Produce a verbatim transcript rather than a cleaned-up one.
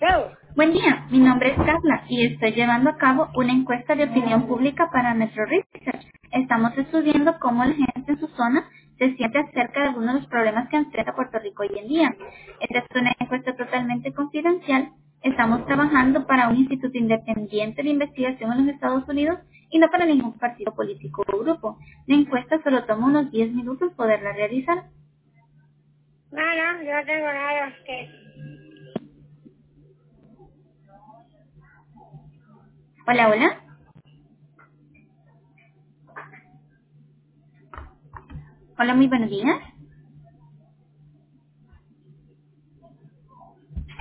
Yo. Buen día, mi nombre es Carla y estoy llevando a cabo una encuesta de opinión pública para Metro Research. Estamos estudiando cómo la gente en su zona se siente acerca de algunos de los problemas que enfrenta Puerto Rico hoy en día. Esta es una encuesta totalmente confidencial. Estamos trabajando para un instituto independiente de investigación en los Estados Unidos y no para ningún partido político o grupo. La encuesta solo toma unos diez minutos poderla realizar. No, no, yo no tengo nada que... Hola, hola. Hola, muy buenos días.